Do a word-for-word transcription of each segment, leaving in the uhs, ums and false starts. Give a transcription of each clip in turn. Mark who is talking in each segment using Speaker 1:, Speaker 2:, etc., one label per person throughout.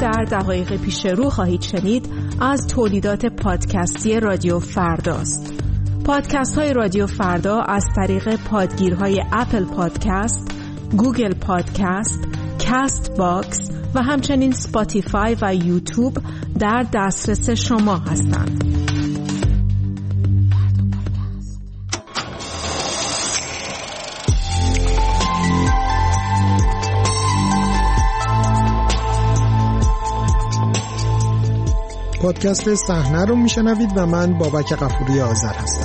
Speaker 1: در دقایق پیش رو خواهید شنید از تولیدات پادکستی رادیو فرداست. پادکست های رادیو فردا از طریق پادگیرهای اپل پادکست، گوگل پادکست، کاست باکس و همچنین اسپاتیفای و یوتیوب در دسترس شما هستند.
Speaker 2: پادکست صحنه رو میشنوید و من بابک غفوری آذر هستم.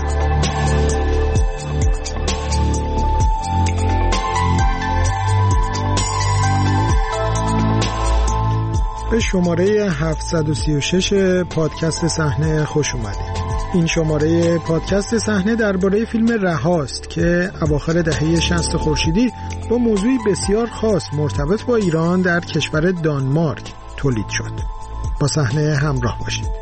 Speaker 2: به شماره هفتصد و سی و شش پادکست صحنه خوش اومدید. این شماره پادکست صحنه درباره فیلم رهاست که اواخر دهه شصت خورشیدی با موضوعی بسیار خاص مرتبط با ایران در کشور دانمارک تولید شد. با صحنه همراه باشید.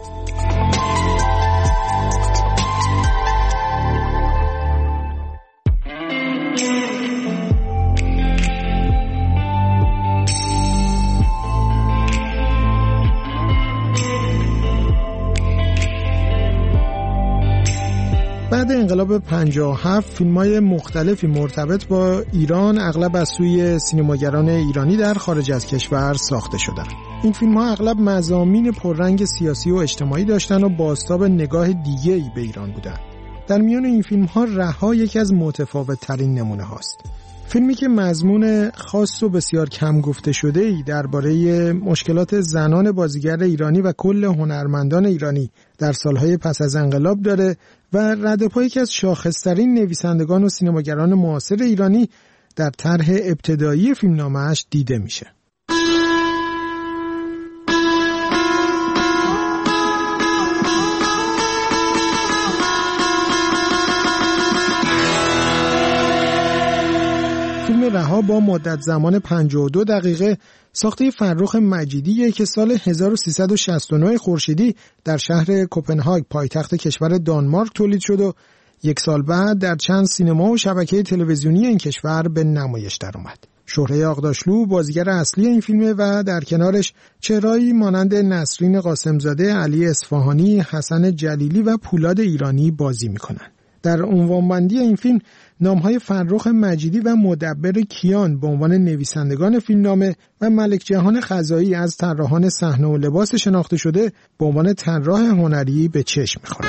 Speaker 2: بعد انقلاب پنجاه و هفت فیلم‌های مختلفی مرتبط با ایران اغلب از سوی سینماگران ایرانی در خارج از کشور ساخته شدند. این فیلم‌ها اغلب مضامین پررنگ سیاسی و اجتماعی داشتن و بازتاب نگاه دیگه‌ای به ایران بودند. در میان این فیلم‌ها رها یکی از متفاوت‌ترین نمونه هاست. فیلمی که مضمون خاص و بسیار کم گفته شده‌ای درباره مشکلات زنان بازیگر ایرانی و کل هنرمندان ایرانی در سالهای پس از انقلاب داره و ردپای یکی از شاخص‌ترین نویسندگان و سینماگران معاصر ایرانی در طرح ابتدایی فیلمنامه‌اش دیده میشه. فیلم رها با مدت زمان پنجاه و دو دقیقه ساخته فرخ مجیدیه که سال هزار و سیصد و شصت و نه خورشیدی در شهر کوپنهاگ پایتخت کشور دانمارک تولید شد و یک سال بعد در چند سینما و شبکه تلویزیونی این کشور به نمایش درآمد. شهره آغداشلو بازیگر اصلی این فیلمه و در کنارش چهرهایی مانند نسرین قاسمزاده، علی اصفهانی، حسن جلیلی و پولاد ایرانی بازی میکنن. در عنوانبندی این فیلم نامهای فرخ مجیدی و مدبر کیان به عنوان نویسندگان فیلمنامه و ملک جهان خزایی از طراحان صحنه و لباس شناخته شده به عنوان طراح هنری به چشم می‌خورند.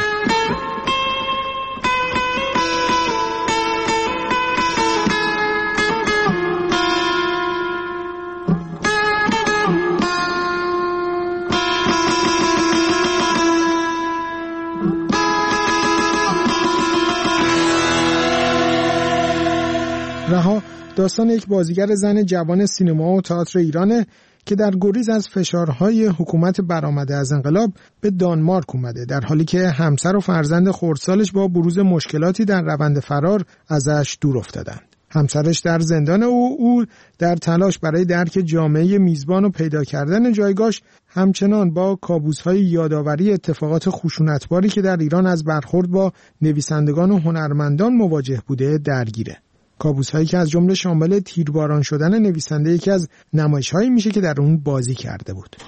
Speaker 2: رها داستان یک بازیگر زن جوان سینما و تئاتر ایرانه که در گریز از فشارهای حکومت برآمده از انقلاب به دانمارک اومده، در حالی که همسر و فرزند خردسالش با بروز مشکلاتی در روند فرار ازش دور افتادند. همسرش در زندان و او در تلاش برای درک جامعه میزبان و پیدا کردن جایگاهش همچنان با کابوس‌های یادآوری اتفاقات خشونتباری که در ایران از برخورد با نویسندگان و هنرمندان مواجه بوده درگیره. کابوس‌هایی که از جمله شامل تیرباران شدن نویسنده یکی از نمایش‌هایی میشه که در اون بازی کرده بود.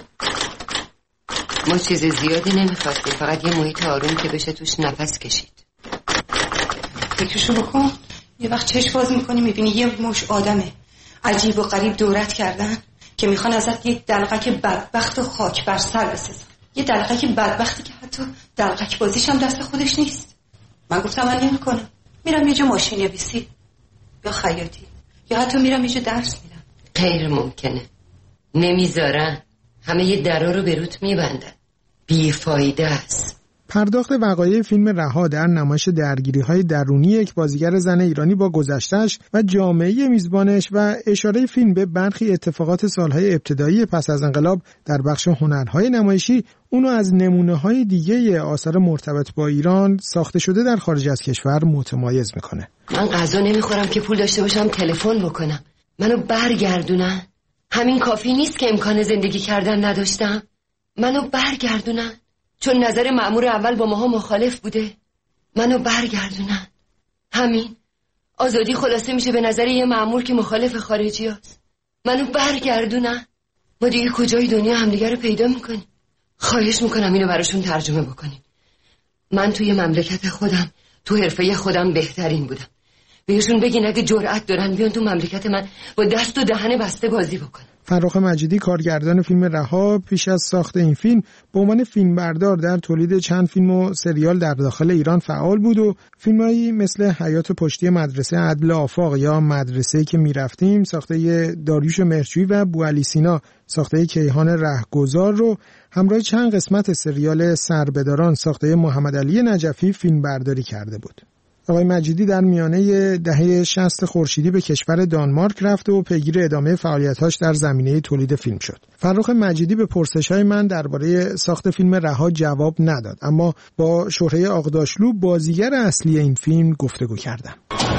Speaker 3: ما چیز زیادی نمیخواستیم، فقط یه محیط آروم که بشه توش نفس کشید.
Speaker 4: فکرشو بکن، یه وقت چشم باز میکنی میبینی یه مش آدمه عجیب و غریب دورت کردن که میخوان ازت یک دلقک بدبخت و خاک بر سر بسازن. یه دلقک بدبختی که حتی دلقک بازیش هم دست خودش نیست. من گفتم من نمیکنم، میرم یه جا ماشین نویسی یا خیاطی یا حتی میرم یه جا درس میرم.
Speaker 3: غیر ممکنه، نمیذارن، همه یه درا رو به روت میبندن، بیفایده است.
Speaker 2: پرداخت وقایع فیلم رها در نمایش درگیری‌های درونی یک بازیگر زن ایرانی با گذشته‌اش و جامعه میزبانش و اشاره فیلم به برخی اتفاقات سالهای ابتدایی پس از انقلاب در بخش هنرهای نمایشی اونو از نمونه‌های دیگه آثار مرتبط با ایران ساخته شده در خارج از کشور متمایز میکنه.
Speaker 3: من غذا نمیخورم که پول داشته باشم تلفن بکنم، منو برگردونن. همین کافی نیست که امکان زندگی کردن نداشتم، منو برگردونن. چون نظر مأمور اول با ماها مخالف بوده، منو برگردونن. همین آزادی خلاصه میشه به نظر یه مأمور که مخالف خارجی هست. منو برگردونن. ما دیگه کجای دنیا همدیگه رو پیدا میکنیم؟ خواهش میکنم اینو براشون ترجمه بکنیم. من توی مملکت خودم، تو حرفه خودم بهترین بودم. بهشون بگین اگه جرأت دارن بیان تو مملکت من با دست و دهن بسته بازی بکنن.
Speaker 2: فرخ مجیدی کارگردان فیلم رها پیش از ساخت این فیلم به عنوان فیلمبردار در تولید چند فیلم و سریال در داخل ایران فعال بود و فیلمایی مثل حیات پشتی مدرسه عدل آفاق یا مدرسه‌ای که میرفتیم ساخته داریوش مهرجویی و بوعلی سینا ساخته کیهان رهگذار رو همراه چند قسمت سریال سربداران ساخته محمد علی نجفی فیلمبرداری کرده بود. آقای مجیدی در میانه دهه شصت خورشیدی به کشور دانمارک رفت و پیگیر ادامه فعالیت‌هاش در زمینه تولید فیلم شد. فرخ مجیدی به پرسش‌های من درباره ساخت فیلم رها جواب نداد، اما با شهره آقداشلو بازیگر اصلی این فیلم گفتگو کردم.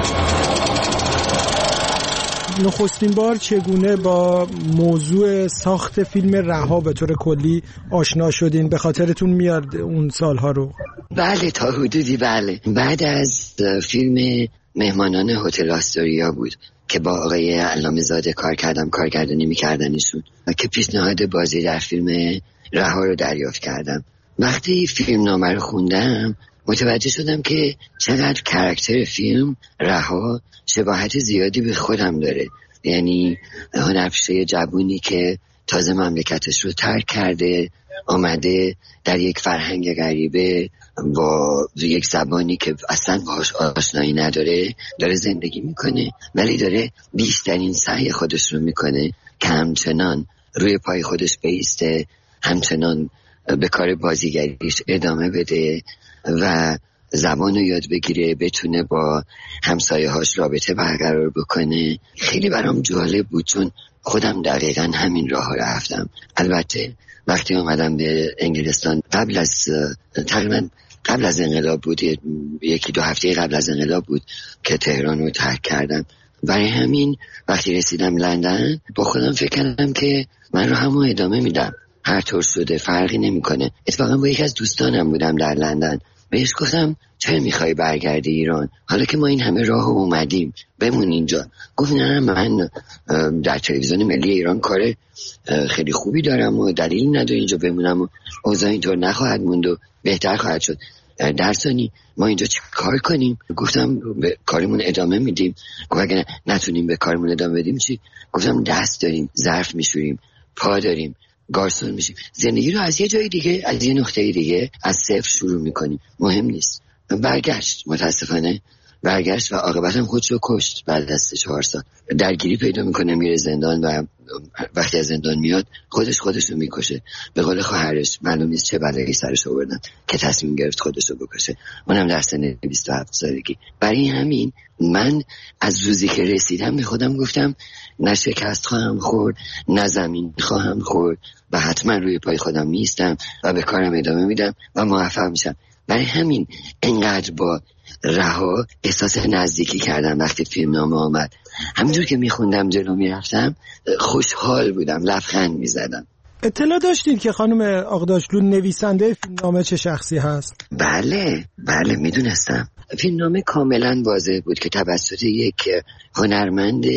Speaker 2: نخستین بار چگونه با موضوع ساخت فیلم رها به طور کلی آشنا شدین؟ به خاطرتون میاد اون سالها رو؟
Speaker 5: بله تا حدودی بله. بعد از فیلم مهمانان هتل آستوریا بود که با آقای علامه زاده کار کردم، کارگردانی میکردن ایشون و که پیشنهاد بازی در فیلم رها رو دریافت کردم. وقتی فیلم نامه رو خوندم متوجه شدم که چقدر کاراکتر فیلم رها شباهت زیادی به خودم داره. یعنی هنرپیشه جوونی که تازه مملکتش رو ترک کرده آمده در یک فرهنگ غریبه با یک زبانی که اصلا باهاش آشنایی نداره داره زندگی میکنه، ولی داره بیشترین سعی خودش رو میکنه که همچنان روی پای خودش بیسته، همچنان به کار بازیگریش ادامه بده و زبان رو یاد بگیره، بتونه با همسایه هاش رابطه برقرار بکنه. خیلی برام جالب بود چون خودم دقیقا همین راه رفتم. البته وقتی اومدم به انگلستان قبل از تقریبا قبل از انقلاب بود، یکی دو هفته قبل از انقلاب بود که تهران رو ترک کردم. برای همین وقتی رسیدم لندن با خودم فکر کردم که من رو همون ادامه میدم، هر طور شده فرقی نمیکنه. اتفاقا با یکی از دوستانم بودم در لندن، بهش گفتم چرا میخوای برگردی ایران حالا که ما این همه راه اومدیم، بمون اینجا. گفت نه من در تلویزیون ملی ایران کار خیلی خوبی دارم و دلیلی نداره اینجا بمونم و اوضاع اینطور نخواهد موند و بهتر خواهد شد. در ثانی ما اینجا چه کار کنیم؟ گفتم به کارمون ادامه میدیم. گفت اگه نتونیم به کارمون ادامه بدیم چی؟ گفتم دست داریم، ظرف میشوریم، پا داریم، گارسون میشیم. زندگی رو از یه جای دیگه، از یه نقطه دیگه از صفر شروع میکنیم، مهم نیست. برگشت، متاسفانه برگشت و عاقبت هم خودش رو کشت. بعد از چهار سال درگیری پیدا میکنه، میره زندان و وقتی از زندان میاد خودش خودش رو میکشه. به قول خواهرش معلوم نیست چه بلایی سرش آوردن که تصمیم گرفت خودش رو بکشه، اونم در سن بیست و هفت سالگی. برای همین من از روزی که رسیدم به خودم گفتم نه شکست خواهم خورد، نه زمین خواهم خورد و حتما روی پای خودم میستم و به کارم ادامه میدم و موفق میشم. برای همین انقدر با رها احساس نزدیکی کردم. وقتی فیلم نامه آمد همینجور که میخوندم جلو میرفتم خوشحال بودم، لبخند میزدم.
Speaker 2: اطلاع داشتید که خانم آقداشلو نویسنده فیلم نامه چه شخصی هست؟
Speaker 5: بله بله میدونستم. فیلم نامه کاملا واضح بود که توسط یک هنرمند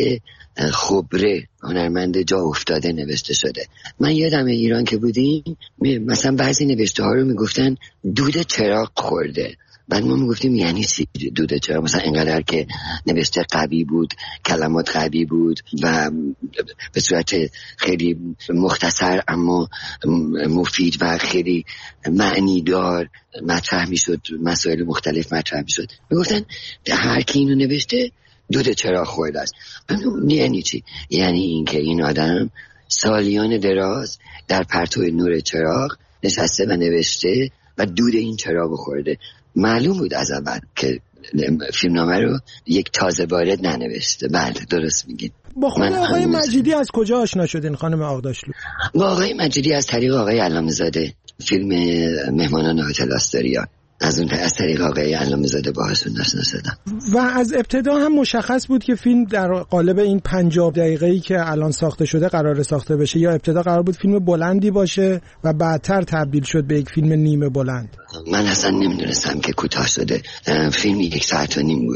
Speaker 5: خبره، هنرمند جا افتاده نوشته شده. من یادم ایران که بودیم مثلا بعضی نوشته ها رو میگفتن دود چراغ خورده، بعد ما میگفتیم یعنی چی دود چراغ؟ مثلا اینقدر که نوشته قوی بود، کلمات قوی بود و به صورت خیلی مختصر اما مفید و خیلی معنی دار مطرح میشد، مسائل مختلف مطرح میشد. میگفتن هر کی اینو نوشته دود چراغ خورده است. یعنی چی؟ یعنی اینکه این آدم سالیان دراز در پرتو نور چراغ نشسته و نوشته و دود این چراغ خورده. معلوم بود از اول که فیلمنامه رو یک تازه وارد ننوشته. بله درست میگین.
Speaker 2: با خود آقای مجیدی از کجا آشنا شدین خانم آقداشلو؟
Speaker 5: با آقای مجیدی از طریق آقای علامه زاده، فیلم مهمانان هتل آستوریا. از اون از طریق آقای علامه زاده باهاشون آشنا شدم.
Speaker 2: و از ابتدا هم مشخص بود که فیلم در قالب این پنجاه دقیقه‌ای که الان ساخته شده قرار ساخته بشه، یا ابتدا قرار بود فیلم بلندی باشه و بعدتر تبدیل شد به یک فیلم نیمه بلند؟
Speaker 5: من اصلا نمیدونستم که کوتاه شده. فیلم یک ساعت و نیم بود.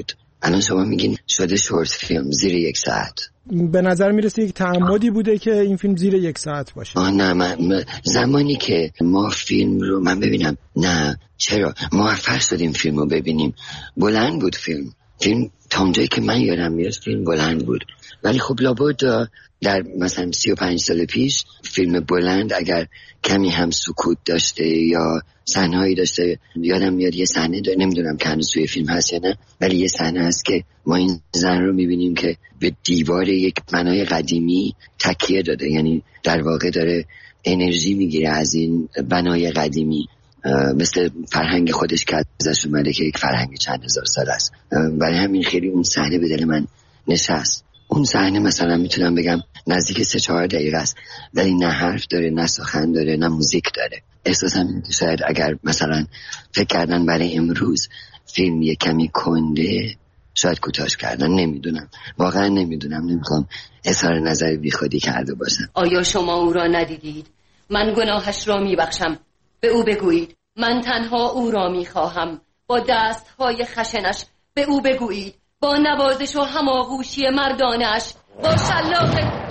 Speaker 5: الان شما میگین شده شورت فیلم زیر یک ساعت.
Speaker 2: به نظر میرسه یک تعمدی بوده که این فیلم زیر یک ساعت باشه.
Speaker 5: آه نه من, من زمانی که ما فیلم رو من ببینم نه چرا موفق شدیم فیلم رو ببینیم، بلند بود فیلم فیلم تا اونجایی که من یادم میاد فیلم بلند بود، ولی خب لابد در مثلا سی و پنج سال پیش فیلم بلند اگر کمی هم سکوت داشته یا صحنه‌ای داشته، یادم میاد یه صحنه داره، نمیدونم که هنوز توی فیلم هست یا نه، ولی یه صحنه هست که ما این زن رو میبینیم که به دیوار یک بنای قدیمی تکیه داده، یعنی در واقع داره انرژی میگیره از این بنای قدیمی، مثل فرهنگ خودش که ازش اومده که یک فرهنگ چند هزار سال است. برای همین خیلی اون صحنه به دل من نشست. اون صحنه مثلا میتونم بگم نزدیک سه چهار دقیقه است، ولی نه حرف داره، نه سخن داره، نه موزیک داره. احساسم اینه که شاید اگر مثلا فکر کردن برای امروز فیلم یک کمی کنده، شاید کوتاش کردن، نمیدونم، واقعا نمیدونم، نمیخوام اظهار نظر بی خودی کرده باشم.
Speaker 3: آیا شما او را ندیدید؟ من گناهش را میبخشم. به او بگویید من تنها او را میخواهم. با دستهای خشنش به او بگویید، با نوازش و هماغوشی مردانش، با شلاق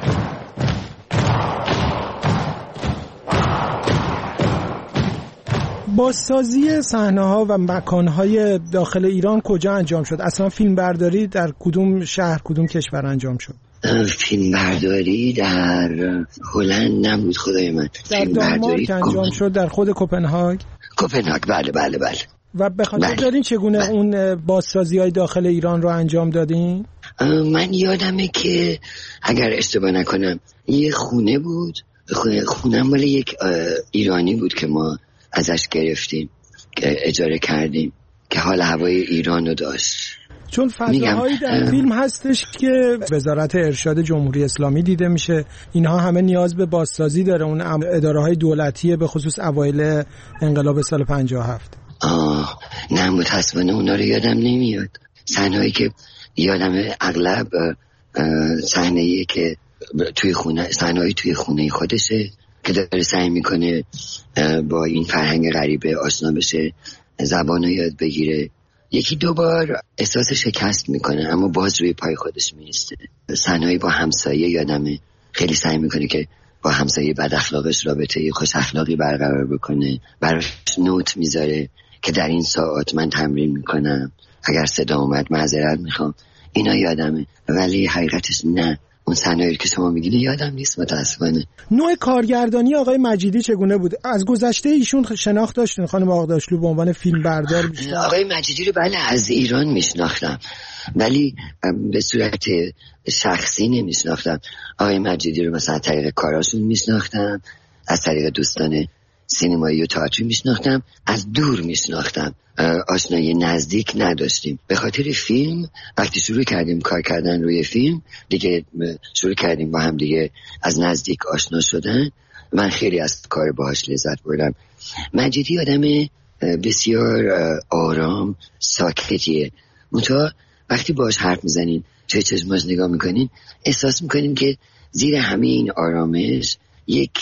Speaker 2: بازسازی صحنه‌ها و مکان‌های داخل ایران کجا انجام شد؟ اصلا فیلم برداری در کدوم شهر، کدوم کشور انجام شد؟
Speaker 5: فیلم برداری در هلند نبود خدای من.
Speaker 2: در دانمارک انجام شد، در خود کوپنهاگ.
Speaker 5: کوپنهاگ بله بله بله.
Speaker 2: و به خاطر بله. دارین چگونه بله. اون بازسازی‌های داخل ایران رو انجام دادین؟
Speaker 5: من یادمه که اگر اشتباه نکنم یه خونه بود، خونه مال یک ایرانی بود که ما ازش گرفتیم که اجاره کردیم که حال هوای ایران رو داشت.
Speaker 2: چون فضاهایی در فیلم هستش که وزارت ارشاد جمهوری اسلامی دیده میشه، اینها همه نیاز به بازسازی داره، اون اداره‌های دولتیه، به خصوص اوایل انقلاب سال پنجاه و هفت.
Speaker 5: آه نه متاسفانه اونا رو یادم نمیاد. صحنه‌ای که یادم اغلب صحنه‌ای که توی خونه، صحنه‌ای توی خونه خودشه که داره سعی میکنه با این فرهنگ غریبه آشنا بشه، زبانو یاد بگیره، یکی دو بار احساس شکست میکنه اما باز روی پای خودش میسته. صحنه‌ای با همسایه یادمه خیلی سعی میکنه که با همسایه بد اخلاقش رابطه خوش اخلاقی برقرار بکنه، براش نوت میذاره که در این ساعت من تمرین میکنم، اگر صدا اومد معذرت میخوام. اینا یادمه، ولی حقیقتش نه، اون صحنه‌ای که شما میگین یادم نیست متاسفانه.
Speaker 2: نوع کارگردانی آقای مجیدی چگونه بود؟ از گذشته ایشون شناخت داشتین خانم آقداشلو به عنوان فیلم بردار بیشتر؟
Speaker 5: آقای مجیدی رو بله از ایران میشناختم، ولی به صورت شخصی نمیشناختم. آقای مجیدی رو مثلا طریق کاراشون میشناختم، از طریق دوستان سینمایی و تئاتری میشناختم، از دور میشناختم، آشنایی نزدیک نداشتیم. به خاطر فیلم وقتی شروع کردیم کار کردن روی فیلم دیگه شروع کردیم با هم دیگه از نزدیک آشنا شدن. من خیلی از کار باهاش لذت بردم. مجیدی آدم بسیار آرام ساکتیه، منتها وقتی باهاش حرف میزنین، توی چشماش نگاه میکنین، احساس میکنین که زیر همه این آرامش یک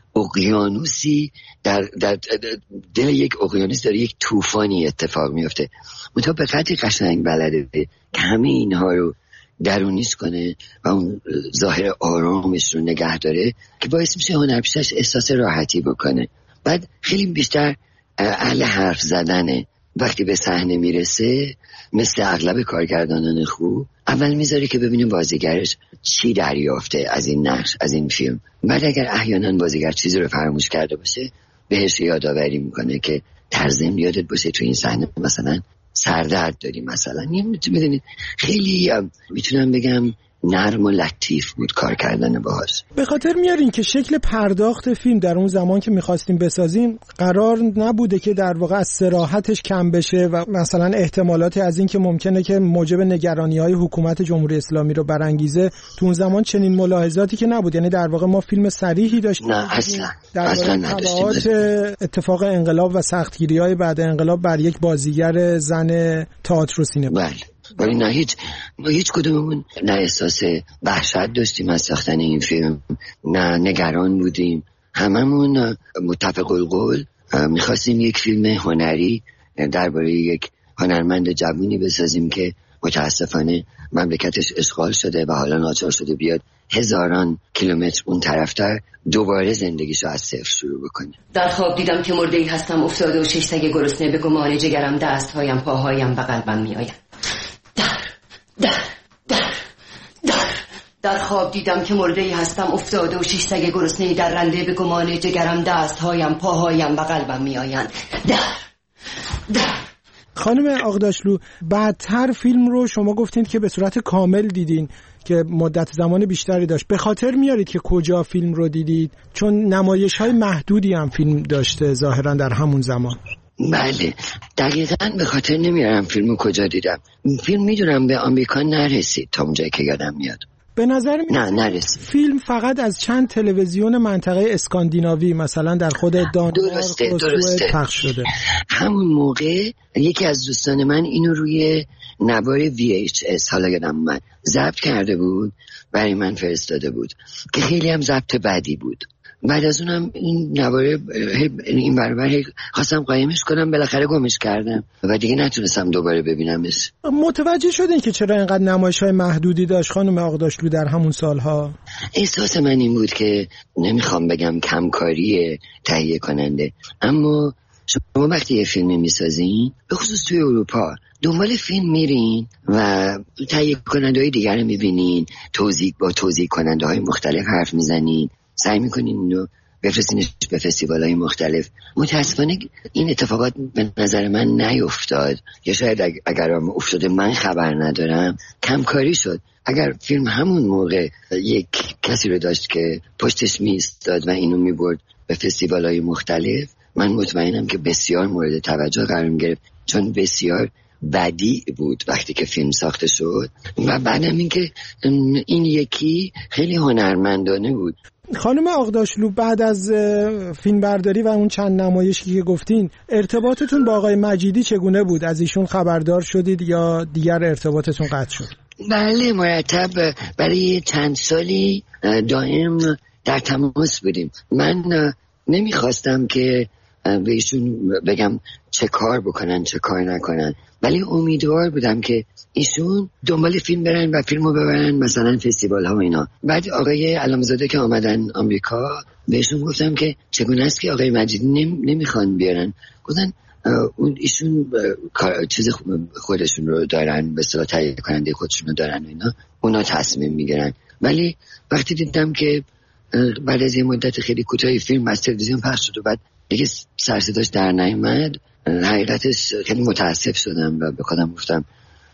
Speaker 5: اقیانوسی در, در دل یک اقیانوس داره یک طوفانی اتفاق میفته. منتها به قدری قشنگ بلده که همه اینها رو درونیش کنه و اون ظاهر آرامش رو نگه داره که باعث میشه هنرپیشش احساس راحتی بکنه. بعد خیلی بیشتر اهل حرف زدنه. وقتی به صحنه میرسه مثل اغلب کارگردانان خوب اول میذاره که ببینیم بازیگرش چی دریافته از این نقش، از این فیلم. بعد اگر احیانا بازیگر چیزی رو فراموش کرده باشه بهش یادآوری میکنه که ترزم یادت باشه تو این صحنه مثلا سردرد داری مثلا. میدونید خیلی میتونم بگم نرم و لطیف بود کار کردن باهاش.
Speaker 2: به خاطر میارین که شکل پرداخت فیلم در اون زمان که میخواستیم بسازیم قرار نبوده که در واقع از صراحتش کم بشه و مثلا احتمالات از این که ممکنه که موجب نگرانی‌های حکومت جمهوری اسلامی رو برانگیزه، تو اون زمان چنین ملاحظاتی که نبود. یعنی در واقع ما فیلم صریحی داشتیم
Speaker 5: نه اصلا
Speaker 2: در
Speaker 5: اصلا نداشتیم.
Speaker 2: اتفاق انقلاب و سختگیری‌های بعد انقلاب بر یک بازیگر زن تئاتر و سینما.
Speaker 5: بله ولی نه هیچ ما هیچ کدوممون نه احساس وحشت داشتیم از ساختن این فیلم، نه نگران بودیم. هممون متفق القول میخواستیم یک فیلم هنری درباره یک هنرمند جوونی بسازیم که متاسفانه مملکتش اشغال شده و حالا ناچار شده بیاد هزاران کیلومتر اون طرفتر دوباره زندگیشو از صفر شروع بکنه.
Speaker 3: در خواب دیدم که مرده‌ای هستم افتاده و شش سگ گرسنه به گمان جگرم، دستهایم، پاهایم و قلبم میآیند. در در در در در خواب دیدم که مرده‌ای هستم افتاده و شش سگ گرسنه در رنده به گمان جگرم، دستهایم، پاهایم و قلبم میآیند. در در
Speaker 2: خانم آقداشلو، بعدتر فیلم رو شما گفتید که به صورت کامل دیدین که مدت زمان بیشتری داشت. به خاطر میارید که کجا فیلم رو دیدید؟ چون نمایش‌های محدودی هم فیلم داشته ظاهراً در همون زمان.
Speaker 5: بله دقیقاً به خاطر نمیارم فیلمو کجا دیدم. فیلم میدونم به آمریکا نرسید تا اونجایی که یادم میاد.
Speaker 2: به نظر می
Speaker 5: نه نرسید.
Speaker 2: فیلم فقط از چند تلویزیون منطقه اسکاندیناوی مثلا در خود دانمارک
Speaker 5: درسته درسته
Speaker 2: پخش شده.
Speaker 5: همون موقع یکی از دوستان من اینو روی نوار وی اچ اس، حالا یادم اومد، ضبط کرده بود برای من فرستاده بود که خیلی هم ضبط بدی بود. بعد از اونم این نوار این برابر خواستم قایمش کنم، بالاخره گمش کردم و دیگه نتونستم دوباره ببینمش.
Speaker 2: متوجه شدین که چرا اینقدر نمایش‌های محدودی داشت خانم آقداشلو در همون سالها؟
Speaker 5: احساس من این بود که نمیخوام بگم کمکاری تهیه کننده، اما شما وقتی یه فیلمی میسازین به خصوص توی اروپا دنبال فیلم میرین و تهیه کننده های دیگر رو میبینین، توزیع با توزیع کننده های مختلف حرف میزنین، سعی میکنین اینو بفرستینش به فستیوال های مختلف. متاسفانه این اتفاقات به نظر من نیفتاد، یا شاید اگر هم افتاده من خبر ندارم. کمکاری شد. اگر فیلم همون موقع یک کسی رو داشت که پشتش میستاد و اینو میبرد به فستیوال های مختلف، من مطمئنم که بسیار مورد توجه قرار میگرفت، چون بسیار بدیع بود وقتی که فیلم ساخته شد. و بعدم این که این یکی خیلی هنرمندانه بود.
Speaker 2: خانم آقداشلو، بعد از فیلم برداری و اون چند نمایشی که گفتین، ارتباطتون با آقای مجیدی چگونه بود؟ از ایشون خبردار شدید یا دیگر ارتباطتون قطع شد؟
Speaker 5: بله مرتب برای چند سالی دائم در تماس بودیم. من نمیخواستم که به ایشون بگم چه کار بکنن چه کار نکنن، ولی امیدوار بودم که ایشون دنبال فیلم برن و فیلمو ببرن مثلا فستیوال ها و اینا. بعد آقای علامزاده که آمدن آمریکا بهشون گفتم که چگونه است که آقای مجیدی نم... نمیخوان بیارن. گفتن اون ایشون چیز خودشون رو دارن، به اصطلاح تهیه کننده خودشون رو دارن و اینا، اونا تصمیم میگیرن. ولی وقتی دیدم که بعد از یه مدت خیلی کوتاهی فیلم از تلویزیون پخش شد و بعد دیگه سر صداش در نیامد، حقیقتش خیلی متاسف شدم و به خودم گفتم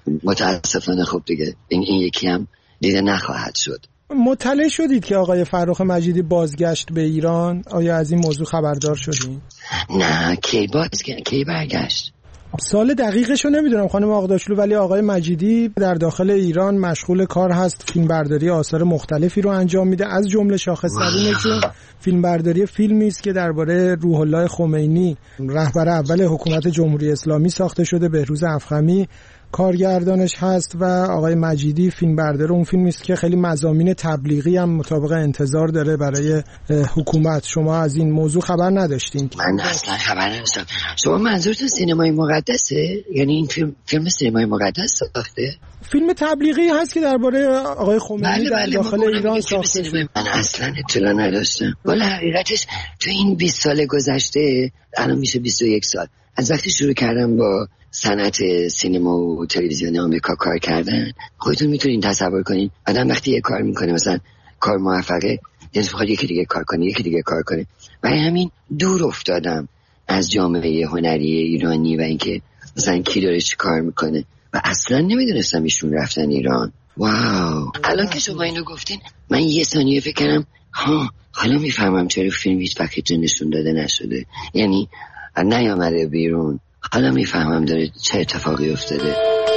Speaker 5: متاسفانه خب دیگه این, این یکی هم دیده نخواهد شد.
Speaker 2: مطلع شدید که آقای فرخ مجیدی بازگشت به ایران؟ آیا از این موضوع خبردار شدید؟
Speaker 5: نه کی بازگشت، کی برگشت؟
Speaker 2: سال دقیقش رو نمیدونم خانم آقداشلو، ولی آقای مجیدی در داخل ایران مشغول کار هست، فیلم برداری آثار مختلفی رو انجام میده. از جمله شاخص اینه که فیلم برداری فیلمی است که درباره روح الله خمینی، رهبر اول حکومت جمهوری اسلامی ساخته شده. بهروز افخمی کارگردانش هست و آقای مجیدی فیلم بردار اون فیلمی است که خیلی مضامین تبلیغی هم مطابق انتظار داره برای حکومت. شما از این موضوع خبر نداشتین؟
Speaker 5: من اصلا خبر نداشتم. شما منظورتون سینمای مقدسه؟ یعنی این فیلم فیلم سینمای مقدس ساخته؟
Speaker 2: فیلم تبلیغی هست که درباره آقای خمینی بله در بله داخل ایران ساخته شده.
Speaker 5: من اصلا اطلاع نداشتم. ولی حقیقتش تو این بیست سال گذشته، الان میشه بیست و یک سال از وقتی شروع کردم با صنعت سینما و تلویزیون آمریکا کار کردن، خودتون میتونین تصور کنین آدم وقتی یه کار میکنه، مثلا کار موفقه، دلش میخواد یکی دیگه کار کنه یکی دیگه کار کنه. برای همین دور افتادم از جامعه هنری ایرانی و اینکه مثلا کی داره چی کار میکنه و اصلا نمیدونستم ایشون رفتن ایران. واو، الان که شما اینو گفتین من یه ثانیه فکر کردم ها حالا میفهمم چرا فیلم هیچ وقت نشون داده نشده، یعنی نیامده بیرون. حالا میفهمم داره چه اتفاقی افتاده.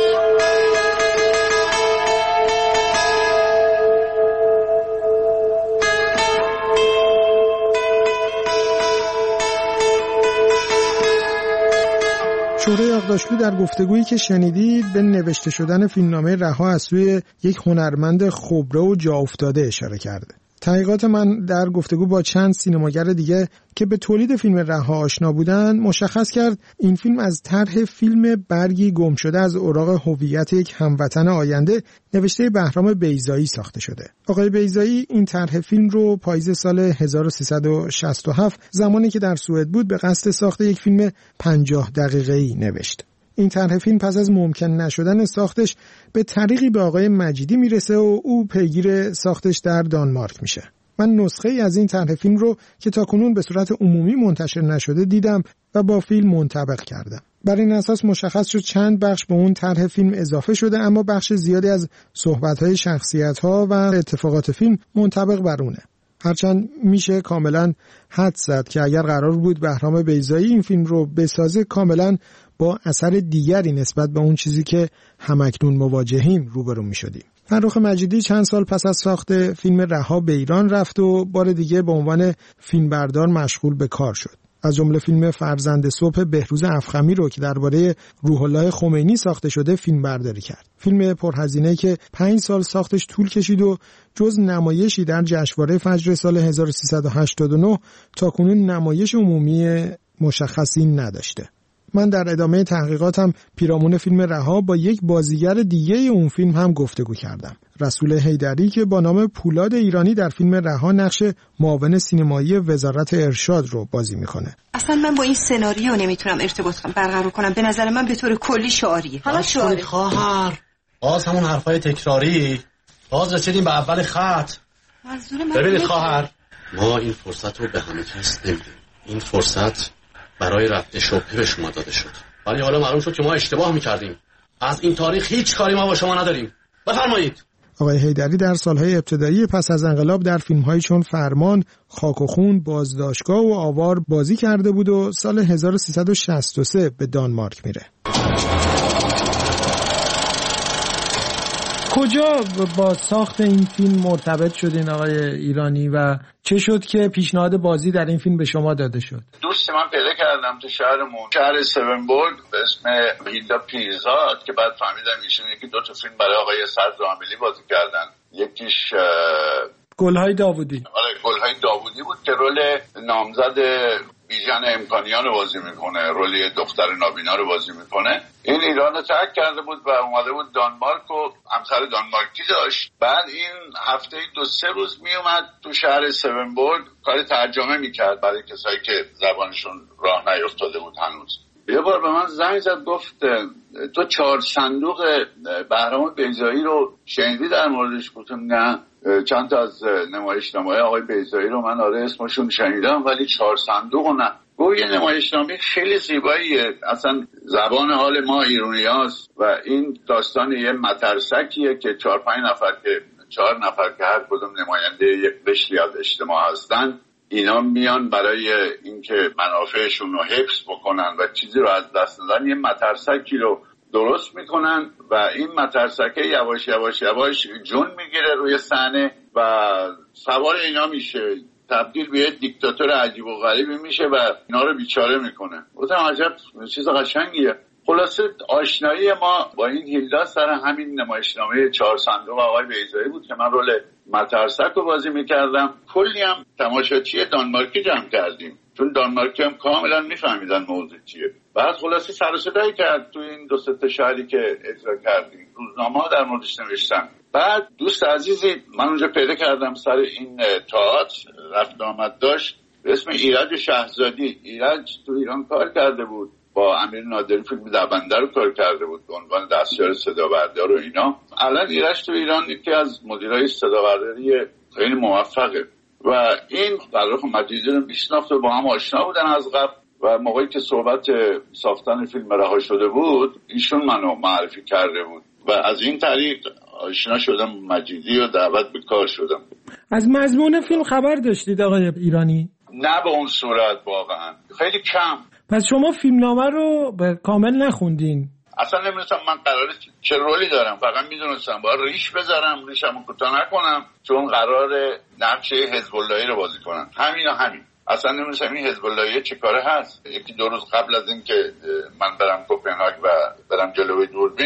Speaker 2: شورای آقداشلو در گفتگویی که شنیدید به نوشته شدن فیلمنامه رها از سوی یک هنرمند خبره و جا افتاده اشاره کرده. تحقیقات من در گفتگو با چند سینماگر دیگه که به تولید فیلم رها آشنا بودن مشخص کرد این فیلم از طرح فیلم برگی گم شده از اوراق هویت یک هموطن آینده نوشته بهرام بیضایی ساخته شده. آقای بیضایی این طرح فیلم رو پاییز سال هزار و سیصد و شصت و هفت زمانی که در سوئد بود به قصد ساخت یک فیلم پنجاه دقیقه‌ای نوشت. این طرح فیلم پس از ممکن نشدن ساختش به طریقی به آقای مجیدی میرسه و او پیگیر ساختش در دانمارک میشه. من نسخه ای از این طرح فیلم رو که تاکنون به صورت عمومی منتشر نشده دیدم و با فیلم منطبق کردم. بر این اساس مشخص شد چند بخش به اون طرح فیلم اضافه شده، اما بخش زیادی از صحبت‌های شخصیت‌ها و اتفاقات فیلم منطبق بر اونه. هرچند میشه کاملا حد زد که اگر قرار بود بهرام بیضایی این فیلم رو بسازه کاملا با اثر دیگری نسبت به اون چیزی که همکنون مواجهیم روبرو میشدیم. فرخ مجیدی چند سال پس از ساخت فیلم رها به ایران رفت و بار دیگه به عنوان فیلمبردار مشغول به کار شد. از جمله فیلم فرزند صبح بهروز افخمی رو که درباره روح الله خمینی ساخته شده فیلم برداری کرد. فیلم پرهزینه‌ای که پنج سال ساختش طول کشید و جز نمایشی در جشنواره فجر سال هزار و سیصد و هشتاد و نه تاکنون نمایش عمومی مشخصی نداشته. من در ادامه تحقیقاتم پیرامون فیلم رها با یک بازیگر دیگه اون فیلم هم گفتگو کردم. رسول حیدری که با نام پولاد ایرانی در فیلم رها نقش معاون سینمایی وزارت ارشاد رو بازی میکنه.
Speaker 4: اصلا من با این سناریو نمیتونم ارتباط برقرار کنم. به نظر من به طور کلی شعاریه. حالا شعاری
Speaker 6: خواهر باز همون حرفای تکراری، باز رسیدیم به اول خط. ببینید خواهر، ما این فرصت رو به همه کس نمیدیم. این فرصت برای رفع شبهه به شما داده شد، ولی حالا معلوم شد که ما اشتباه میکردیم. از این تاریخ هیچ کاری ما با شما نداریم. بفرمایید.
Speaker 2: آقای حیدری در سالهای ابتدایی پس از انقلاب در فیلم‌هایی چون فرمان، خاک و خون، بازداشتگاه و آوار بازی کرده بود و سال هزار و سیصد و شصت و سه به دانمارک میره. کجا با ساخت این فیلم مرتبط شدین آقای ایرانی و چه شد که پیشنهاد بازی در این فیلم به شما داده شد؟
Speaker 7: دوست من پیدا کردم تو شهرمون، شهر سونبورگ، به اسم هیلدا پیرزاد، که بعد فهمیدم ایشون یکی دو تا فیلم برای آقای صدر عاملی بازی کردن. یکیش
Speaker 2: گلهای داوودی.
Speaker 7: آره گلهای داوودی بود که رول نامزد بیژن امکانیان رو بازی میکنه، رول دختر نابینا رو بازی میکنه. این ایران رو ترک کرده بود و اومده بود دانمارک و همسر دانمارکی داشت. بعد این هفته دو سه روز میومد تو شهر سونبورگ کار ترجمه میکرد برای کسایی که زبانشون راه نیفتاده بود هنوز. یه بار به من زنگ زد گفت تو چهار صندوق بهرام بیضایی رو شنیدی در موردش؟ گفتم نه. چند تا از نمایشنامه‌های آقای بیضایی رو من آره اسمشون شنیدم ولی چهار صندوق نه. گفت یه نمایشنامه خیلی زیباییه، اصلا زبان حال ما ایرانیاست و این داستان یه مترسکیه که چهار پنج نفر که چهار نفر که هر کدوم نماینده یک قشری از اجتماع هستن، اینا میان برای اینکه منافعشون رو حفظ بکنن و چیزی رو از دست ندن یه مترسکی رو درست میکنن و این مترسکه یواش یواش یواش جون میگیره روی صحنه و سوار اینا میشه، تبدیل به یه دیکتاتور عجیب و غریبی میشه و اینا رو بیچاره میکنه. گفتم عجب چیز قشنگیه. خلاصه آشنایی ما با این هیلدا سر همین نمایشنامه چهار صندوق آقای بیضایی بود که من رول مترسک رو بازی میکردم. کلی هم تماشاچی دانمارکی جمع کردیم چون دانمارکی هم کاملا میفهمیدن موضوع چیه. بعد خلاصه سر و صدایی کرد تو این دو سه تا شهری که اجرا کردیم، روزنامه‌ها در موردش نوشتن. بعد دوست عزیزی من اونجا پیدا کردم سر این تئاتر رفت آمد داشت به اسم ایرج شهزادی. ایرج تو ایران کار کرده بود، با امیر نادری فیلم دبنده رو کار کرده بود به عنوان دستیار صدابردار و اینا. الان ایرج تو ایران یکی از مدیرای صدابرداری خیلی موفقه و این فرخ مجیدی رو میشناخت و با هم آشنا بودن از قبل و موقعی که صحبت ساختن فیلم رها شده بود ایشون منو معرفی کرده بود و از این طریق آشنا شدم مجیدی و دعوت به کار شدم.
Speaker 2: از مضمون فیلم خبر داشتید آقای ایرانی؟
Speaker 7: نه به اون صورت، واقعا خیلی کم.
Speaker 2: پس شما فیلمنامه رو به کامل نخوندین؟
Speaker 7: اصلا نمیدونستم من قراره چه رولی دارم، فقط میدونستم باید ریش بذارم، ریشمو کوتاه نکنم چون قراره نقش حزب اللهی رو بازی کنم. همین و همین. اصلا نمیدونستم این حزب اللهی چه کاره هست. یکی دو روز قبل از این که من برم کوپنهاگ و برم جلوی دوربین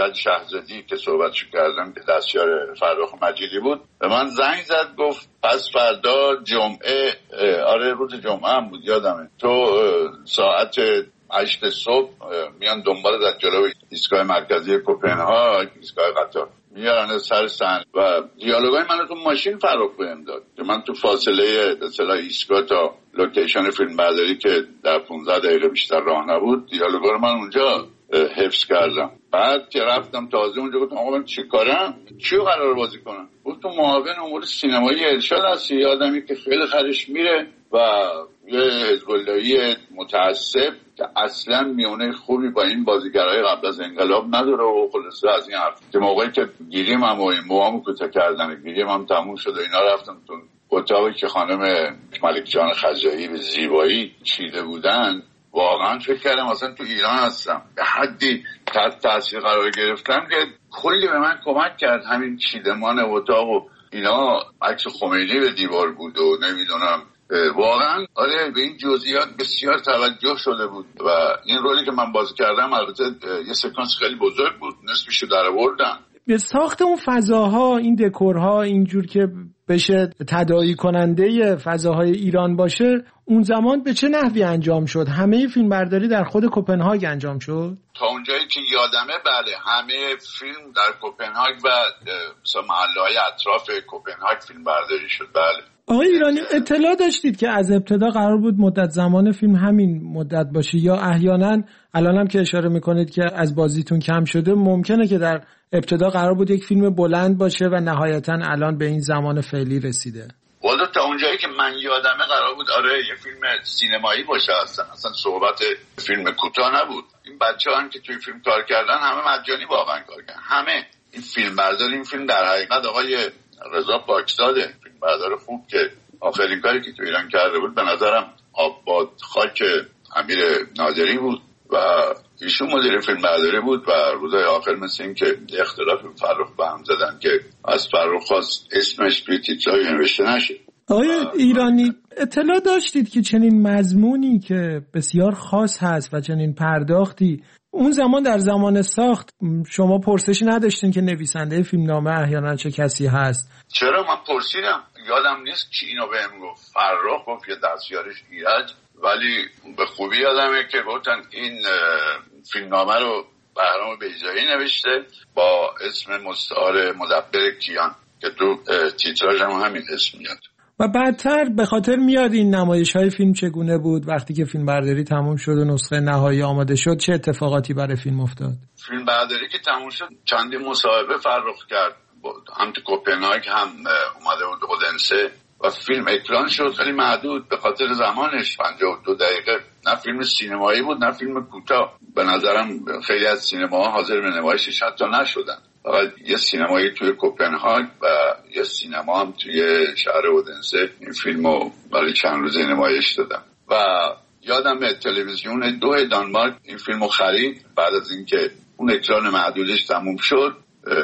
Speaker 7: ایرج شهزادی که صحبتشو کردم که دستیار فرخ مجیدی بود، به من زنگ زد گفت پس فردا جمعه، آره روز جمعه هم بود یادمه، تو ساعت هشت صبح میان دنبال از جلوی ایستگاه مرکزی کوپنهاگ، ایستگاه قطار میارن سر صحنه و دیالوگای منو تو ماشین فرخ بهم داد که من تو فاصله مثلا ایستگاه تا لوکیشن فیلم برداری که در پانزده دقیقه بیشتر راه نبود، دیالوگا رو من اونجا حفظ کردم. بعد که رفتم تازه اونجا گفتم آقا من چی کارم؟ چیو قرار بازی کنم؟ گفتم معاون امور سینمایی ارشاد هستی، یه آدمی که خیلی خرش میره و یه حزب‌اللهی متعصب که اصلا میونه خوبی با این بازیگرای قبل از انقلاب نداره و خلاصه از این حرف که موقعی که گیریم هم و این موامو کوتاه کردن گیریم هم تموم شد و اینا، رفتم تو اتاقی که خانم ملک جان خزایی به زیبایی چیده بودن، واقعا فکر کردم اصلا تو ایران هستم. به حدی تحت تاثیر قرار گرفتم که کلی به من کمک کرد همین چیدمان اتاق و اینا. عکس خمینی به دیوار بود و نمیدونم، واقعا آره به این جزئیات بسیار توجه شده بود و این رولی که من بازی کردم البته یه سکانس خیلی بزرگ بود، نصفشو در آوردم.
Speaker 2: به ساخت اون فضاها، این دکورها اینجور که بشه تداعی کننده فضاهای ایران باشه، اون زمان به چه نحوی انجام شد؟ همه فیلم برداری در خود کوپنهاگ انجام شد؟
Speaker 7: تا اونجایی که یادمه بله، همه فیلم در کوپنهاگ و مثلا محله‌های اطراف کوپنهاگ فیلم برداری شد. بله.
Speaker 2: آقای ایرانی اطلاع داشتید که از ابتدا قرار بود مدت زمان فیلم همین مدت باشه یا احیانا الانم که اشاره میکنید که از بازیتون کم شده، ممکنه که در ابتدا قرار بود یک فیلم بلند باشه و نهایتا الان به این زمان فعلی رسیده؟
Speaker 7: والا تا اونجایی که من یادمه قرار بود آره یه فیلم سینمایی باشه، اصلا اصلا صحبت فیلم کوتاه نبود. این بچه‌ها هم که توی فیلم کار کردن همه مجانی واقعا کار کردن، همه این فیلم بردار این فیلم در حقیقت آقای رضا پاکزاده، فیلم بردار خوب که آخرین کاری که تو ایران کرده بود به نظرم آباد خاک امیر نادری بود و ایشون مدیر فیلم برداری بود و روزای آخر مثل این که اختلاف فرخ به هم زدن که از فرخ خواست اسمش توی تیترهای نوشته نشه.
Speaker 2: آقای ایرانی اطلاع داشتید که چنین مضمونی که بسیار خاص هست و چنین پرداختی اون زمان در زمان ساخت شما پرسشی نداشتین که نویسنده فیلمنامه احیانا چه کسی هست؟
Speaker 7: چرا من پرسیدم، یادم نیست کی اینو بهم گفت. فرخ گفت که دستیارش ایرج، ولی به خوبی یادمه که گفتن این فیلمنامه رو بهرام بیضایی نوشته با اسم مستعار مدبر کیان که تو تیتراژ هم همین اسم میاد.
Speaker 2: و بعدتر به خاطر میاد این نمایش های فیلم چگونه بود وقتی که فیلم برداری تموم شد و نسخه نهایی آماده شد، چه اتفاقاتی برای فیلم افتاد؟
Speaker 7: فیلم برداری که تموم شد چندین مصاحبه فرخ کرد، هم تو کوپنهاگ هم اومده بود اودنسه و فیلم اکران شد، خیلی محدود به خاطر زمانش، پنجاه و دو دقیقه. نه فیلم سینمایی بود نه فیلم کوتاه. به نظرم خیلی از سینماها حاضر به نمایشش حتی نشدن، فقط یه سینمایی توی کوپنهاگ و یه سینما هم توی شهر اودنسه این فیلمو برای چند روز نمایش دادن. و یادم تلویزیون دو دانمارک این فیلمو خرید بعد از اینکه اون اکران محدودش تموم شد،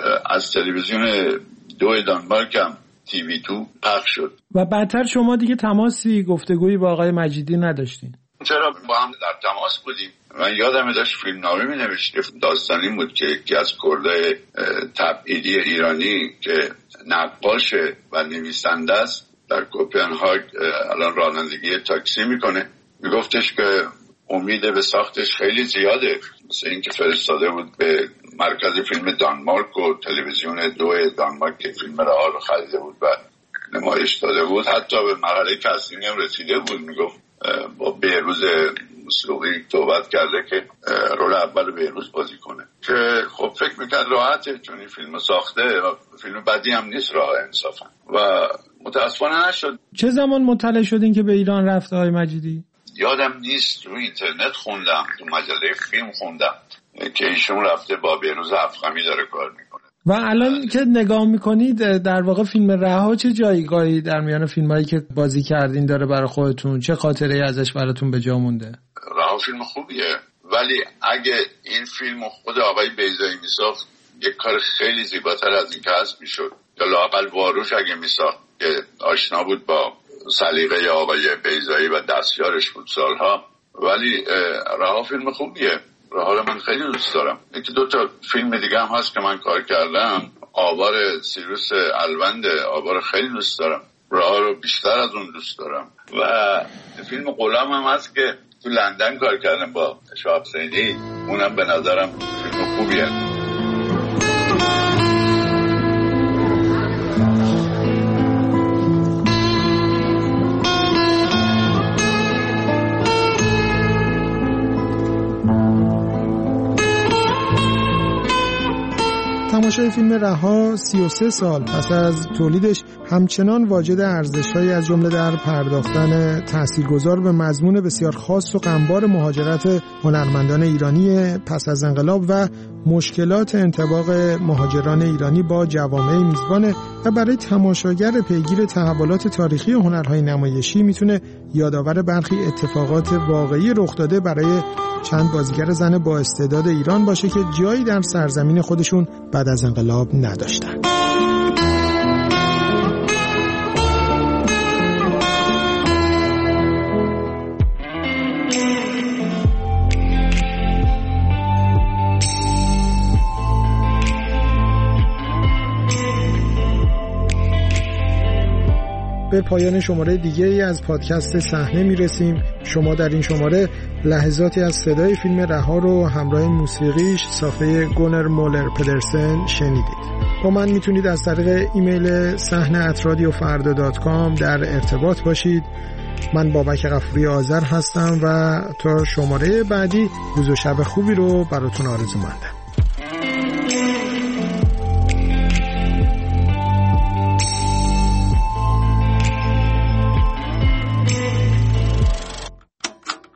Speaker 7: از تلویزیون دو دانمارک هم تی وی دو پخش شد.
Speaker 2: و بعدتر شما دیگه تماسی گفتگویی با آقای مجیدی نداشتین؟
Speaker 7: چرا با هم در تماس بودیم. من یادم داشت فیلمنامه می نوشت. داستانی بود که یکی از کردای تبعیدی ایرانی که نقاشه و نویسنده است در کوپنهاگ الان رانندگی تاکسی میکنه، میگفتش که امید به ساختش خیلی زیاده، مثل اینکه فرستاده بود به مرکز فیلم دانمارک و تلویزیون دو دانمارک که فیلم رها رو خریده بود و نمایش داده بود، حتی به مرحله کاستینگ هم رسیده بود. میگفت با بهروز مسلوقی توبت کرده که رول اول بهروز بازی کنه، که خب فکر میکرد راحته چون این فیلم ساخته و فیلم بدی هم نیست راه انصافا، و متاسفانه نشد.
Speaker 2: چه زمان مطلع شدین که به ایران رفت آقای مجیدی؟
Speaker 7: یادم نیست، روی اینترنت خوندم، تو مجله فیلم خوندم که ایشون رفته با بهروز افخمی داره کار میکنه.
Speaker 2: و الان که نگاه میکنید در واقع فیلم رها چه جایگاهی در میان فیلمایی که بازی کردین داره برای خودتون؟ چه خاطره ازش براتون به جا مونده؟
Speaker 7: رها فیلم خوبیه، ولی اگه این فیلم خود آقای بیضایی میساخت یک کار خیلی زیباتر از این که هست میشد، یا لااقل واروش اگه میساخت که آشنا بود با سلیقه آقای بیضایی و دستیارش بود سالها. ولی رها فیلم خوبیه رها رو من خیلی دوست دارم. یکی دو تا فیلم دیگه هم هست که من کار کردم. آوار سیروس الوند، آوار خیلی دوست دارم. رها رو بیشتر از اون دوست دارم. و فیلم غلام هم هست که تو لندن کار کردم با شاه حسینی، اونم به نظرم فیلم خوبیه.
Speaker 2: تماشای فیلم رها سی و سه سال پس از تولیدش همچنان واجد ارزش‌هایی از جمله در پرداختن تاثیرگذار به مضمون بسیار خاص و غمبار مهاجرت هنرمندان ایرانی پس از انقلاب و مشکلات انطباق مهاجران ایرانی با جوامع میزبانه و برای تماشاگر پیگیر تحولات تاریخی هنرهای نمایشی میتونه یادآور برخی اتفاقات واقعی رخ داده برای چند بازیگر زن با استعداد ایران باشه که جایی در سرزمین خودشون بعد از انقلاب نداشتن. به پایان شماره دیگه ای از پادکست صحنه میرسیم. شما در این شماره لحظاتی از صدای فیلم رها رو همراه موسیقیش ساخته گونر مولر پدرسن شنیدید. با من میتونید از طریق ایمیل صحنه ات رادیو فردا دات کام در ارتباط باشید. من بابک غفوری آذر هستم و تا شماره بعدی روز و شب خوبی رو براتون آرزو مندم.